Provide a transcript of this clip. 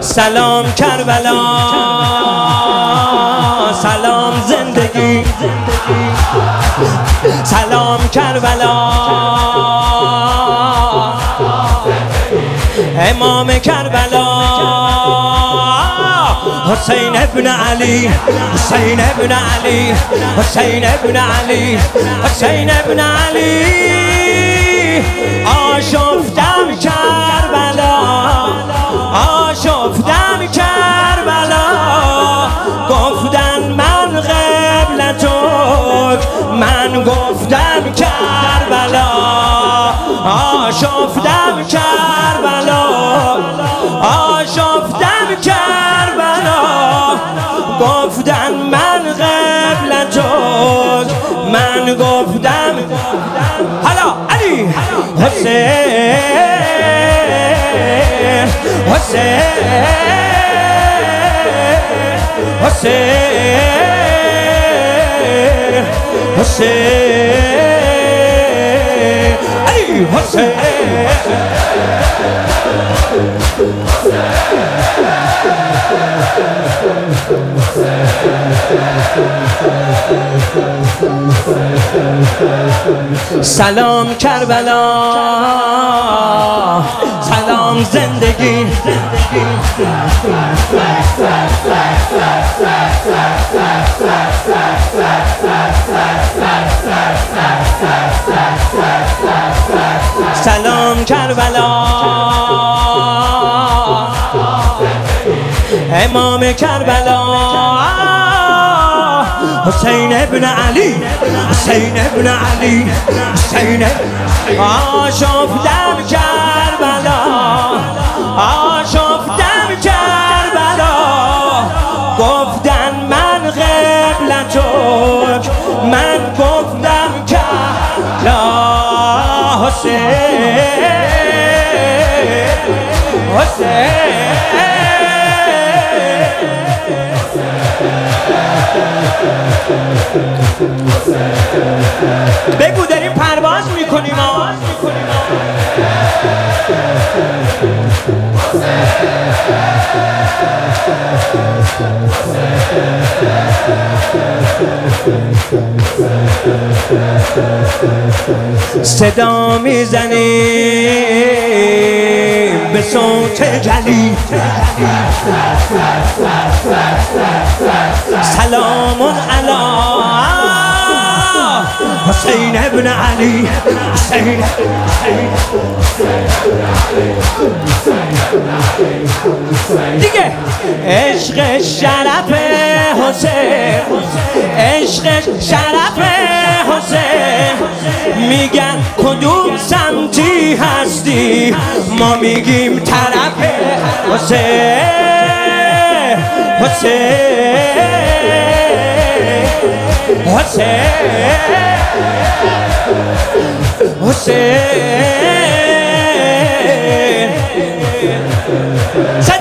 سلام کربلا، سلام زندگی، سلام کربلا، امام کربلا، حسین ابن علی، حسین ابن علی، حسین ابن علی، حسین ابن علی. آشفتم کربلا، آشفتم کربلا، گفتن من قبلتک، من گفتم کربلا. آشفتم کربلا، آشفتم کربلا، گفتن من قبلتک، من گفتم. حالا علی حسین، حسین، حسین، حسین، علی حسین. سلام کربلا، سلام زندگی، سلام کربلا، امام کربلا، حسین ابن علی، حسین ابن علی، حسین. آشفتم کربلا، آشفتم کربلا، گفتن من قبلتک، من گفتم کربلا. حسین، حسین، بگو داریم پرواز میکنیم. صدا میزنیم به صوت جلی، سلام علی حسین ابن علی، حسین. دیگه عشق شرف حسین، عشق شرف حسین. میگن کدوم سمتی هستی، ما میگیم طرف حسین، حسین، حسین، حسین.